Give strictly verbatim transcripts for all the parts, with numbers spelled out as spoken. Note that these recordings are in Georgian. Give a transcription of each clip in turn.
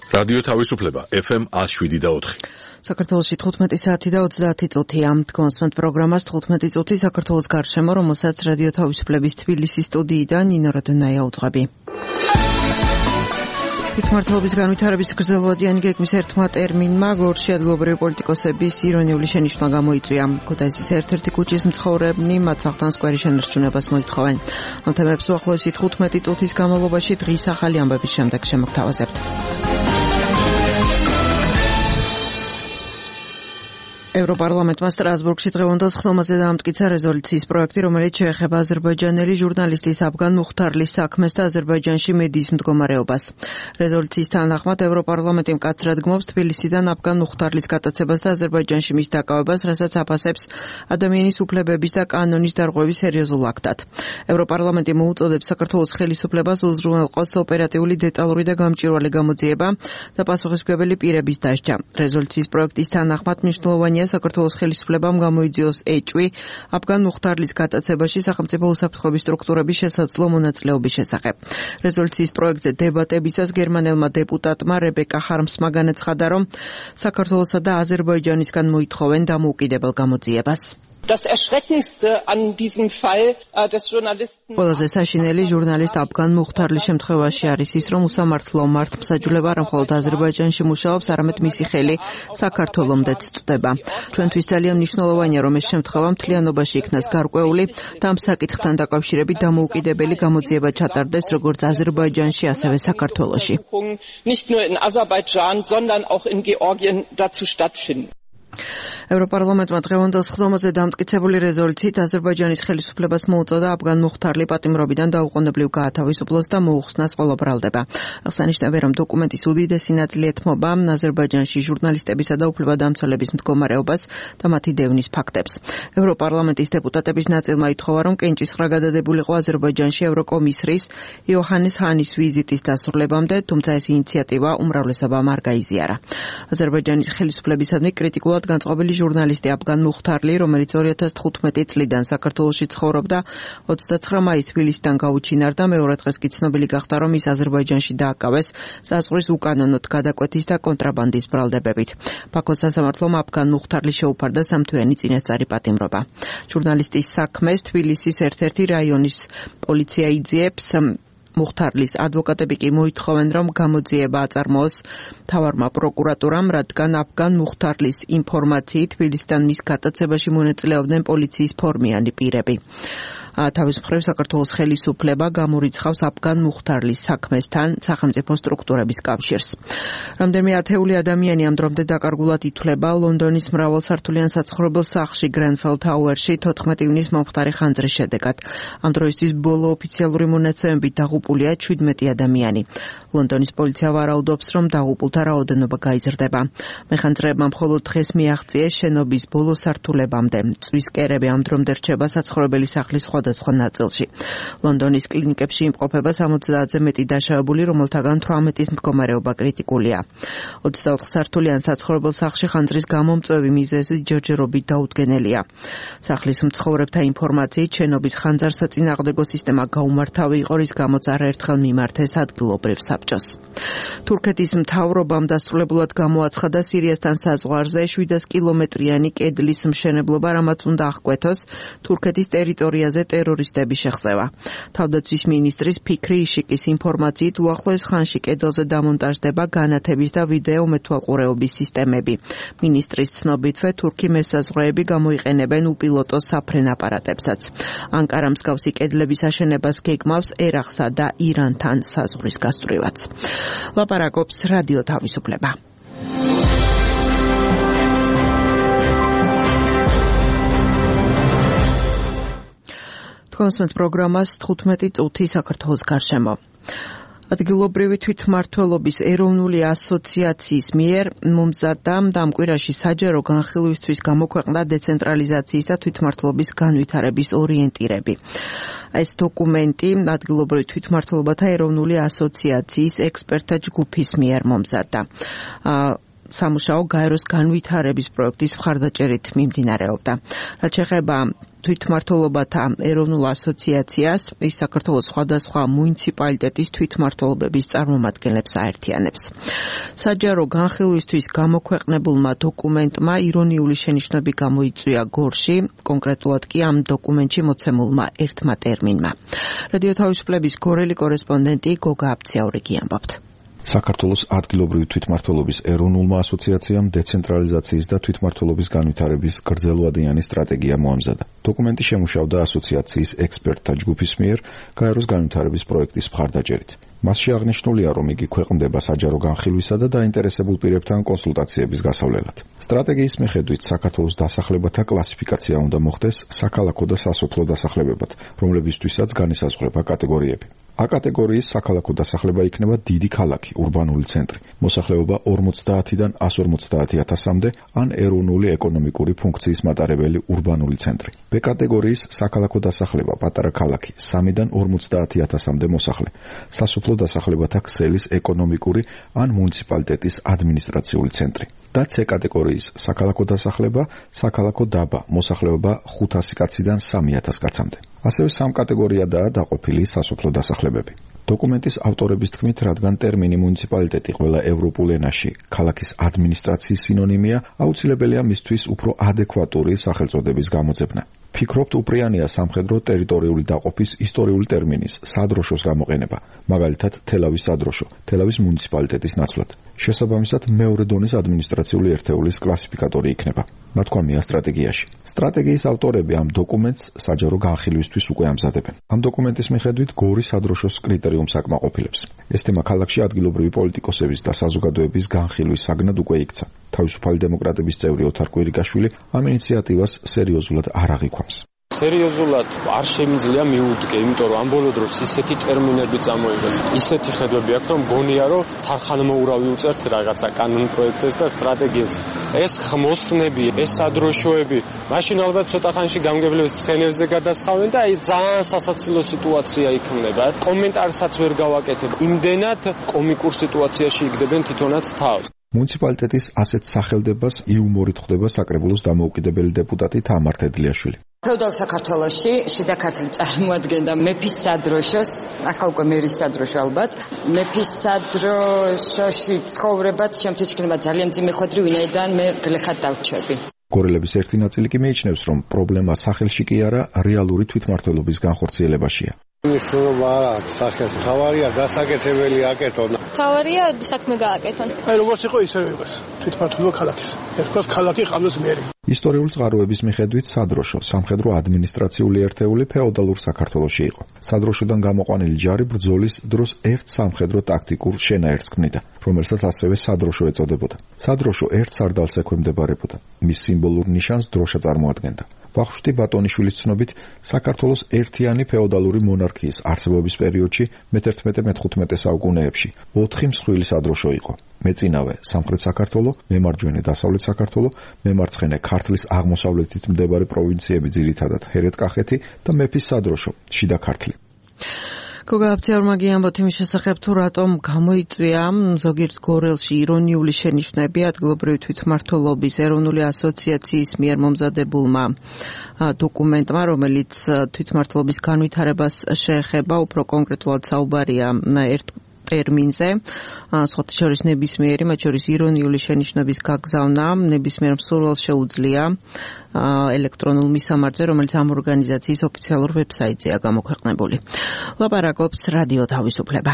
რადიო თავისუფლება ეფ ემ ათს შვიდი და ოთხი. საქართველოში თხუთმეტი საათი და ოცდაათი წუთია. Თქვენს პროგრამას თხუთმეტი წუთი საქართველოს გარშემო, რომელსაც რადიო თავისუფლების თბილისის სტუდიიდან ნინო რადონაია უძღვები. თვითმმართველობის განვითარების გრძელვადიანი გეგმის ერთმა ტერმინმა გორში ადგილობრივი პოლიტიკოსების ირონიული შენიშვნა გამოიწვია. ქუთაისის ერთ-ერთი ქუჩის მცხოვრებნი მათ სახლთან სკვერის შენარჩუნებას მოითხოვენ. ამ თემებს უახლოესი თხუთმეტი წუთის განმავლობაში დღის ახალი ამბების შემდეგ შემოგთავაზებთ. ევროპარლამენტმა სტრასბურგში დღევანდელ სხდომაზე დაამტკიცა რეზოლუციის პროექტი, რომელიც შეეხება აზერბაიჯანელი ჟურნალისტის აფგან მუხთარლის საქმეს და აზერბაიჯანში მედიის მდგომარეობას. რეზოლუციის თანახმად ევროპარლამენტი მკაცრად გმობს თბილისიდან აფგან მუხთარლის გატაცებას და აზერბაიჯანში მის დაკავებას, რასაც აფასებს ადამიანის უფლებების და კანონის დარღვევის სერიოზულ აქტად. ევროპარლამენტი მოუწოდებს საქართველოს ხელისუფლებას უზრუნველყოს ოპერატიული, დეტალური და გამჭვირვალე გამოძიება და პასუხისმგებელი პირების დასჯა. რეზოლუციის პროექტის თანახმად მნიშვნელოვანია საქართველოს ხელისუფლებამ გამოიძიოს ეჭვი აფგან მუხთარლის გატაცებაში სახელმწიფო უსაფრთხოების სტრუქტურების შესაძლო მონაწილეობის შესახებ. რეზოლუციის პროექტზე დებატებისას გერმანელმა დეპუტატმა რებეკა ჰარმსმა განაცხადა, რომ საქართველოსა და აზერბაიჯანისგან მოითხოვენ დამოუკიდებელ გამოძიებას. Das Erschreckendste an diesem Fall äh, des Journalisten ყველაზე საშინელი ჟურნალისტ აფგან მუხთარლის შემთხვევაში არის ის, რომ უსამართლო მართლმსაჯულება არ მხოლოდ აზერბაიჯანში მუშაობს, არამედ მისი ხელი საქართველომდეც წვდება. ჩვენთვის ძალიან მნიშვნელოვანია, რომ ეს შემთხვევა მთლიანობაში იქნას გარკვეული და ამ საკითხთან დაკავშირებით დამოუკიდებელი გამოძიება ჩატარდეს როგორც აზერბაიჯანში, ასევე საქართველოში. Nicht nur in Aserbaidschan, sondern auch in Georgien dazu stattfinden. ევროპარლამენტმა დღევანდელ სხდომაზე დამტკიცებული რეზოლუციით აზერბაიჯანის ხელისუფლებას მოუწოდა აფგან მუხთარლი პატიმრობიდან დაუყოვნებლივ გაათავისუფლოს და მოუხსნას ყველა ბრალდება. აღსანიშნავია, რომ დოკუმენტის უდიდესი ნაწილი ეთმობა აზერბაიჯანში ჟურნალისტებისა და უფლებადამცველების მდგომარეობას და მათი დევნის ფაქტებს. ევროპარლამენტის დეპუტატების ნაწილმა ითხოვა, რომ კენჭისყრა გადადებულიყო აზერბაიჯანში ევროკომისრის იოჰანეს ჰანის ვიზიტის დასრულებამდე, თუმცა ეს ინიციატივა უმრავლესობამ არ გაიზიარა. აზერბაიჯანის ხელისუფლებისადმი კრიტიკულად განწყობილი ჟურნალისტი აფგან მუხთარლი, რომელიც ორი ათას თხუთმეტი წლიდან საქართველოში ცხოვრობდა, ოცდაცხრა მაისს თბილისიდან გაუჩინარდა, მეორე დღეს კი ცნობილი გახდა, რომ ის აზერბაიჯანში დააკავეს საზღვრის უკანონოდ გადაკვეთის და კონტრაბანდის ბრალდებებით. ბაქოს სასამართლომ აფგან მუხთარლი შეუფარდა სამთვიანი წინასწარი პატიმრობა. ჟურნალისტის საქმეს თბილისის ერთ-ერთი რაიონის პოლიცია იძიებს. მუხთარლის ადვოკატები კი მოითხოვენ, რომ გამოძიება აწარმოოს მთავარმა პროკურატურამ, რადგან აფგან მუხთარლის ინფორმაციით თბილისიდან მის გატაცებაში მონაწილეობდნენ პოლიციის ფორმიანი პირები. თავის მხრივ საქართველოს ხელისუფლება გამორიცხავს აფგან მუხთარლის საქმესთან სახელმწიფო სტრუქტურების კავშირს. რამდენიმე ათეული ადამიანი ამ დრომდე დაკარგულად ითვლება ლონდონის მრავალსართულიან საცხოვრებელ სახლში გრენფელ თაუერში თოთხმეტი ივნის მომხდარი ხანძრის შედეგად. ამ დროისთვის ბოლო ოფიციალური მონაცემებით დაღუპულია შვიდმეტი ადამიანი. ლონდონის პოლიცია ვარაუდობს, რომ დაღუპულთა რაოდენობა გაიზრდება. მეხანძრეებმა მხოლოდ დღეს მიაღწიეს შენობის ბოლო სართულებამდე. წვის კერები ამ დრომდე რჩება საცხოვრებელი სახლის სხვადასხვა ნაწილში. ლონდონის კლინიკებში იმყოფება სამოცდაათზე მეტი დაშავებული, რომელთაგან თვრამეტის მდგომარეობა კრიტიკულია. ოცდაოთხ სართულიან საცხოვრებელ სახლში ხანძრის გამომწვევი მიზეზი ჯერჯერობით დაუდგენელია. სახლის მცხოვრებთა ინფორმაციით შენობის ხანძარსაწინააღმდეგო სისტემა გაუმართავი იყო, რის გამოც არაერთხელ მიმართეს ადგილობრივ საბჭოს. თურქეთის მთავრობამ დასრულებულად გამოაცხადა სირიასთან საზღვარზე შვიდას კილომეტრიანი კედლის მშენებლობა, რამაც უნდა აღკვეთოს თურქეთის ტერიტორიაზე ტერორისტების შეხსევა. თავდაცვის მინისტრის ფიქრი იშიკის ინფორმაციით უახლოეს ხანში კედელზე დამონტაჟდება განათების და ვიდეო მეთვალყურეობის სისტემები. მინისტრის ცნობითვე თურქი მესაზღვრეები გამოიყენებენ უპილოტო საფრენ აპარატებსაც. ანკარა მსგავსი კედლების აშენებას გეგმავს ერაყსა და ირანთან საზღვრის გასწვრივაც. ლაპარაკობს რადიო თავისუფლება. თქვენს პროგრამას თხუთმეტი წუთი საქართველოს გარშემო. ადგილობრივი თვითმმართველობის ეროვნული ასოციაციის მიერ მომზადდა და ამ კვირაში საჯარო განხილვისთვის გამოქვეყნდა დეცენტრალიზაციის და თვითმმართველობის განვითარების ორიენტირები. ეს დოკუმენტი ადგილობრივი თვითმმართველობათა ეროვნული ასოციაციის ექსპერტთა ჯგუფის მიერ მომზადდა. სამუშაო გაეროს განვითარების პროექტის მხარდაჭერით მიმდინარეობდა. რაც შეეხება თვითმმართველობათა ეროვნულ ასოციაციას, ის საქართველოს სხვადასხვა მუნიციპალიტეტის თვითმმართველობების წარმომადგენლებს აერთიანებს. საჯარო განხილვისთვის გამოქვეყნებულმა დოკუმენტმა ირონიული შენიშვნები გამოიწვია გორში, კონკრეტულად კი ამ დოკუმენტში მოცემულმა ერთმა ტერმინმა. რადიო თავისუფლების გორელი კორესპონდენტი გოგა აბციაურიგი ამბობთ. საქართველოს ადგილობრივი თვითმმართველობის ეროვნულმა ასოციაციამ დეცენტრალიზაციის და თვითმმართველობის განვითარების გრძელვადიანი სტრატეგია მოამზადა. დოკუმენტი შემუშავდა ასოციაციის ექსპერტთა ჯგუფის მიერ გაეროს განვითარების პროექტის მხარდაჭერით. მასში აღნიშნულია, რომ იგი ქვეყნდება საჯარო განხილვისა და დაინტერესებულ პირებთან კონსულტაციების გასავლელად. სტრატეგიის მიხედვით საქართველოს დასახლებათა კლასიფიკაცია უნდა მოხდეს საქალაქო და სასოფლო დასახლებებად, რომლებისთვისაც განისაზღვრება კატეგორიები. A კატეგორიის საქალაქო დასახლება იქნება დიდი ქალაქი, ურბანული ცენტრი, მოსახლეობა ორმოცდაათიდან ასი ორმოცდაათი ათასამდე ან ეროვნული ეკონომიკური ფუნქციის მატარებელი ურბანული ცენტრი. B კატეგორიის საქალაქო დასახლება პატარა ქალაქი, სამიდან ორმოცდაათი ათასამდე მოსახლე, სასოფლო დასახლებათა ქსელის ეკონომიკური ან მუნიციპალიტეტის ადმინისტრაციული ცენტრი. და C კატეგორიის საქალაქო დასახლება, საქალაქო დაბა, მოსახლეობა ხუთასი კაციდან სამი ათას კაცამდე. ასევე სამ კატეგორიადაა დაყოფილი სასოფლო დასახლებები. დოკუმენტის ავტორების თქმით, რადგან ტერმინი მუნიციპალიტეტი ყველა ევროპულ ენაში ქალაქის ადმინისტრაციის სინონიმია, აუცილებელია მისთვის უფრო ადეკვატური სახელწოდების გამოძებნა. ფიქრობთ, უპრიანია სამხედრო ტერიტორიული დაყოფის ისტორიული ტერმინის სადროშოს გამოყენება, მაგალითად თელავის სადროშო, თელავის მუნიციპალიტეტის ნაცვლად. შესაბამისად, მეორე დონის ადმინისტრაციული ერთეულის კლასიფიკატორი იქნება. ნათქვამია სტრატეგიაში. სტრატეგიის ავტორები ამ დოკუმენტს საჯარო განხილვისთვის უკვე ამზადებენ. ამ დოკუმენტის მიხედვით გორის სადროშოს კრიტერიუმს აკმაყოფილებს. ეს თემა ქალაქში ადგილობრივი პოლიტიკოსების და საზოგადოების განხილვის საგნად უკვე იქცა. თავისუფალი დემოკრატების წევრი ოთარ კვირიკაშვილი ამ ინიციატივას სერიოზულად არ აღიქვამს. სერიოზულად არ შემიძლია მიუდგე, იმიტომ რომ ამ ბოლო დროს ისეთი ტერმინები წამოიღეს, ისეთი ხედვები აქვს, რომ გონია, რომ თანხმოურავი უწევთ რაღაცა კანონ პროექტებს და სტრატეგიებს. ეს ხმოსნები, ეს სადროშოები, მაშინ ალბათ ცოტა ხანში გამგებლებს ცხენებზე გადასხავენ და ის ძალიან სასაცილო სიტუაცია იქნება. კომენტარსაც ვერ გავაკეთებ. იმდენად კომიკურ სიტუაციაში იგდებენ თვითონაც თავს. მუნიციპალიტეტის ასეთ სახელდებას იუმორით ხვდება საკრებულოს დამოუკიდებელი დეპუტატი თამარ თედლიაშვილი. ფეოდალ საქართველოში შიდა ქართლი წარმოადგენდა მეფის სადროშოს, ახლა უკვე მერის სადროშო ალბათ. მეფის სადროშოში ცხოვრებაც შემთხვევით იქნება ძალიან ძიმე ხვედრი, ვინაიდან მე გლეხად დავრჩები. გორელების ერთი ნაწილი კი მიიჩნევს, რომ პრობლემა სახელში კი არა, რეალური თვითმმართველობის განხორციელებაშია. მნიშვნელობა არ აქვს სახელს. თავარია გასაკეთებელი აკეთონ. თავარია საქმე გააკეთონ. აი როგორც იყო ისე იყოს. თვითმმართველობა ქალაქის. ერთხელ ქალაქი ყავდეს მერი. ისტორიული წყაროების მიხედვით სადროშო სამხედრო ადმინისტრაციული ერთეული ფეოდალურ საქართველოში იყო. სადროშოდან გამოყვანილი ჯარი ბრძოლის დროს ერთ სამხედრო ტაქტიკურ შენაერთს ქმნიდა, რომელსაც ასევე სადროშო ეწოდებოდა. სადროშო ერთ სარდალს ექვემდებარებოდა. მის სიმბოლურ ნიშანს დროშა წარმოადგენდა. ვახუშტი ბატონიშვილის ცნობით, საქართველოს ერთიანი ფეოდალური მონარქიის არსებობის პერიოდში მეთერთმეტე მეთხუთმეტე საუკუნეებში ოთხი მსხვილი სადროშო იყო. მეწინავე სამხრეთ საქართველო, მემარჯვენე დასავლეთ საქართველო, მემარცხენე ქართლის აღმოსავლეთით მდებარე პროვინციები, ძირითადად ჰერეთ-კახეთი და მეფის სადროშო, შიდა ქართლი. გოგა აბციაურმა ამბობთ იმის შესახებ, თუ რატომ გამოიწვია ზოგიერთ გორელში ირონიული შენიშვნები ადგილობრივი თვითმმართველობის ეროვნული ასოციაციის მიერ მომზადებულმა დოკუმენტმა, რომელიც თვითმმართველობის განვითარებას შეეხება, უფრო კონკრეტულად საუბარია ერთ ტერმინზე, სხვათა შორის ნებისმიერი, მათ შორის ირონიული შენიშვნების გაგზავნა ნებისმიერ მსურველს შეუძლია ელექტრონულ მისამართზე, რომელიც ამ ორგანიზაციის ოფიციალურ ვებსაიტზეა გამოქვეყნებული. ლაპარაკობს რადიო თავისუფლება.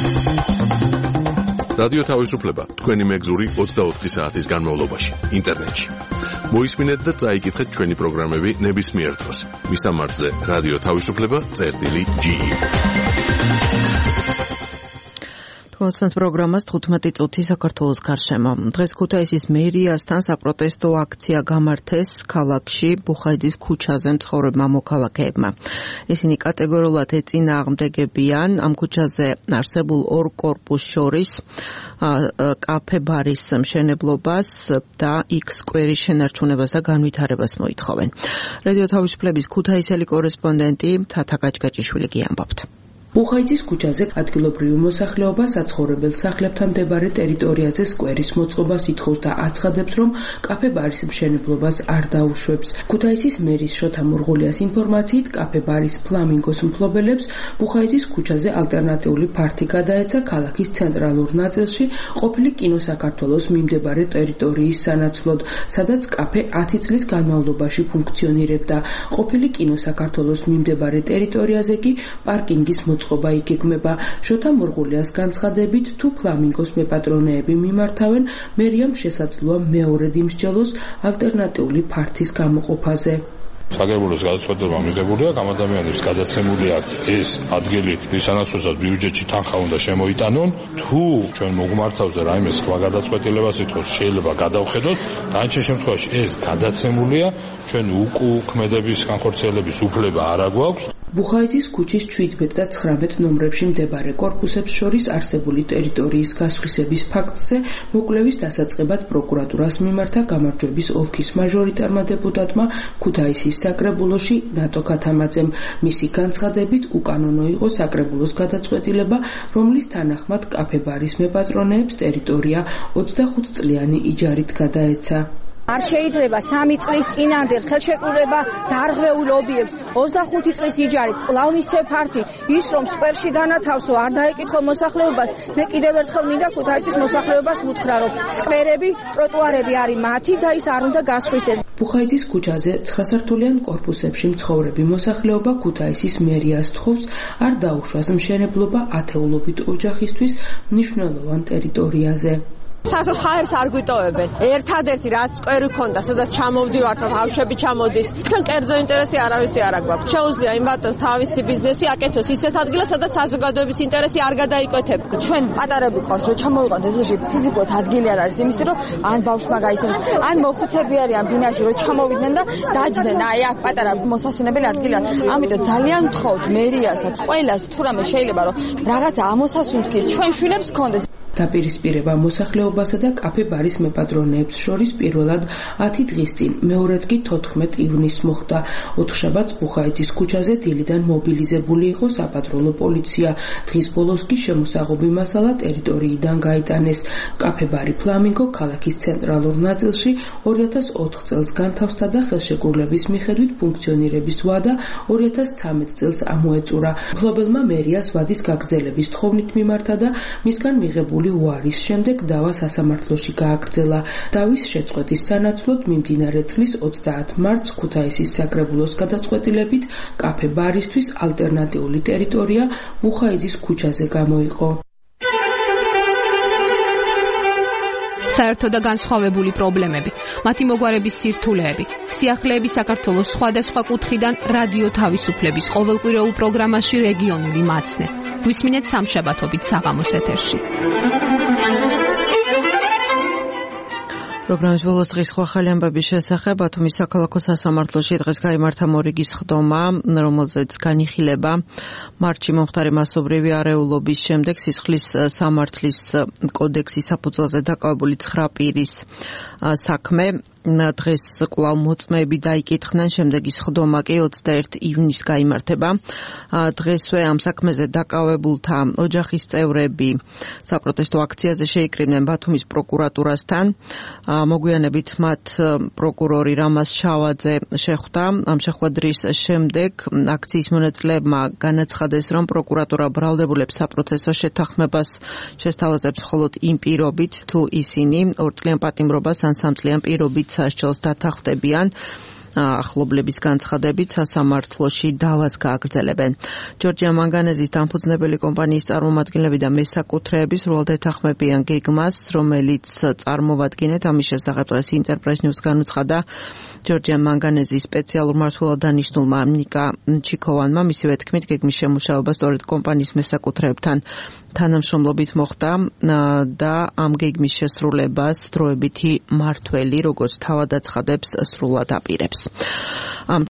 რადიო თავისუფლება თქვენი მეგზური ოცდაოთხი საათის განმავლობაში ინტერნეტში. მოისმინეთ და წაიკითხეთ ჩვენი პროგრამები ნებისმიერ დროს. მისამართზე რადიო თავისუფლება წერტილი ჯი ი. კონსტანტ პროგრამას თხუთმეტი წუთი საქართველოს გარშემო. დღეს ქუთაისის მერიასთან საპროტესტო აქცია გამართეს ქალაქში ბუხაიძის ქუჩაზე მცხოვრებმა მოქალაქეებმა. ისინი კატეგორიულად ეწინააღმდეგებიან ამ ქუჩაზე არსებულ ორ კორპუსს შორის კაფე ბარის მშენებლობას და იქ სკვერის შენარჩუნებას და განვითარებას მოითხოვენ. რადიო თავისუფლების ქუთაისელი კორესპონდენტი თათა გაჭგაჭიშვილი კი ამბობთ. ბუხაიძის ქუჩაზე ადგილობრივი მოსახლეობა საცხოვრებელ სახლებთან მდებარე ტერიტორიაზე სკვერის მოწყობას ითხოვს და აცხადებს, რომ კაფე-ბარის მშენებლობას არ დაუშვებს. ქუთაისის მერის შოთა მურღულიას ინფორმაციით, კაფე-ბარის ფლამინგოს მფლობელებს ბუხაიძის ქუჩაზე ალტერნატიული ფართი გადაეცა ქალაქის ცენტრალურ ნაწილში ყოფილი კინო საქართველოს მიმდებარე ტერიტორიის სანაცვლოდ, სადაც კაფე ათი წლის განმავლობაში ფუნქციონირებდა. ყოფილი კინო საქართველოს მიმდებარე ტერიტორიაზე კი პარკინგის მოწყობა იგეგმება. შოთა მურღულიას განცხადებით, თუ ფლამინგოს მეპატრონეები მიმართავენ, მერიამ შესაძლოა მეორედ იმსჯელოს ალტერნატიული ფართის გამოყოფაზე. საგებულოს გადაწყვეტილება მიღებულია, გამადამიანებს გადაცემული აქვს ეს ადგილი, რისანაცვლოსაც ბიუჯეტში თანხა უნდა შემოიტანონ. თუ ჩვენ მოგმართავს და რაიმე სხვა გადაწყვეტილებას ითხოვს, შეიძლება გადავხედოთ. დანარჩენ შემთხვევაში ეს გადაცემულია, ჩვენ უკუქმედების განხორციელების უფლება არ აგვაქვს. ბუხაიძის ქუჩის შვიდმეტ და ცხრამეტ ნომრებში მდებარე კორპუსებს შორის არსებული ტერიტორიის გასხვისების ფაქტზე მოკვლევის დასაწყებად პროკურატურას მიმართა გამარჯვების ოლქის მაჟორიტარმა დეპუტატმა ქუთაისის საკრებულოში ნატო ქათამაძემ. მისი განცხადებით, უკანონო იყო საკრებულოს გადაწყვეტილება, რომლის თანახმად კაფე-ბარის მეპატრონეებს ტერიტორია ოცდახუთ წლიანი იჯარით გადაეცა. არ შეიძლება სამი წლის წინანდელ ხელშეკრულება დარღვეულ ობიექტს ოცდახუთი წლის იჯარით კვლავ მისცე ფართი, ის რომ სკვერში განათავსო არ დაეკითხო მოსახლეობას. მე კიდევ ერთხელ მინდა ქუთაისის მოსახლეობას ვუთხრა, რომ სკვერები, ტროტუარები არის მათი და ის არ უნდა გასხვისდეს. ბუხაიძის ქუჩაზე ცხრასართულიან კორპუსებში მცხოვრები მოსახლეობა ქუთაისის მერიას თხოვს არ დაუშვას მშენებლობა ათეულობით ოჯახისთვის მნიშვნელოვან ტერიტორიაზე. საერთოდ ხაერს არ გვიტოვებენ. ერთადერთი რაც სკვერი ქონდა, სადაც ჩამოვდივართ, ბავშვები ჩამოდის. ჩვენ კერძო ინტერესი არავისი არ აქვს. შეუძლია იმ ბატონს თავისი ბიზნესი აკეთოს ისეთ ადგილას, სადაც საზოგადოების ინტერესი არ გადაიკვეთება. ჩვენ პატარები ყავს, რომ ჩამოვიყოთ ესეთი ფიზიკურად ადგილი არ არის, იმის რომ ან ბავშვმა გაიცემს, ან მოხუცები არიან ბინაში, რომ ჩამოვიდნენ და დაჯდნენ. აი აქ პატარა მოსასვენებელი ადგილი არის. ამიტომ ძალიან ვთხოვთ მერიასაც, ყველას თუ რამე შეიძლება რომ რაღაცა ამოსასუნთქი ჩვენ შვილებს გქონდეს. დაპირისპირება მოსახლეობასა და კაფე-ბარის მეპატრონეებს შორის პირველად ათი დღის წინ, მეორედ კი თოთხმეტ ივნისს მოხდა. ოთხშაბათს ბუხაიძის ქუჩაზე დილიდან მობილიზებული იყო საპატრულო პოლიცია. დღის ბოლოს კი შემოსაღობი მასალა ტერიტორიიდან გაიტანეს. კაფე-ბარი ფლამინგო ქალაქის ცენტრალურ ნაწილში ორი ათას ოთხ წელს განთავსდა და ხელშეკრულების მიხედვით ფუნქციონირების ვადა ორი ათას ცხრამეტ წელს ამოეწურა. მფლობელმა მერიას ვადის გაგრძელების თხოვნით მიმართა და მისგან მიღებული უარის შემდეგ დავა სასამართლოში გააგრძელა. დავის შეწყვეტის სანაცვლოდ მიმდინარე წლის ოცდაათ მარტს ქუთაისის საკრებულოს გადაწყვეტილებით კაფე-ბარისთვის ალტერნატიული ტერიტორია ბუხაიძის ქუჩაზე გამოიყო. საერთო და განსხვავებული პრობლემები, მათი მოგვარების სირთულეები, სიახლეები საქართველოს სხვადასხვა კუთხიდან რადიო თავისუფლების ყოველკვირეულ პროგრამაში რეგიონული მაცნე. გვისმინეთ სამშაბათობით საღამოს ეთერში. პროგრამის ბოლოს დღის სხვა ახალი ამბების შესახებ ბათუმის საქალაქო სასამართლოში დღეს გაიმართა მორიგის ხდომა, რომელზეც განიხილება მარტში მომხდარი მასობრივი არეულობის შემდეგ სისხლის სამართლის კოდექსის საფუძველზე დაკავებული ცხრა პირის საქმე. დღეს კვლავ მოწმეები დაიკითხნენ, შემდეგი სხდომა კი ოცდაერთი ივნისს გაიმართება. დღესვე ამ საქმეზე დაკავებულთა ოჯახის წევრები საპროტესტო აქციაზე შეიკრიბნენ ბათუმის პროკურატურასთან. მოგვიანებით მათ პროკურორი რამაზ შავაძე შეხვდა. ამ შეხვედრის შემდეგ აქციის მონაწილეებმა განაცხადეს, რომ პროკურატურა ბრალდებულებს საპროცესო შეთანხმებას შესთავაზებს მხოლოდ იმ პირობით, თუ ისინი ორწლიან პატიმრობას ან სამწლიან პირობით სასჯელს დათანხმდებიან. ახლობლების განცხადებით სასამართლოში დავას გააგრძელებენ. ჯორჯია მანგანეზის დამფუძნებელი კომპანიის წარმომადგენლები და მესაკუთრეები სრულად ეთანხმებიან გეგმას, რომელიც წარმოვადგინეთ. ამის შესახებ დღეს ინტერპრეს ნიუს განუცხადა ჯორჯია მანგანეზის სპეციალურ მმართველად დანიშნულმა ნიკა ჩიქოვანმა. მისივე თქმით, გეგმის შემუშავება სწორედ კომპანიის მესაკუთრეებთან თანამშრომლობით მოხდა და ამ გეგმის შესრულებას დროებითი მმართველი, როგორც თავად აცხადებს, სრულად აპირებს. ამ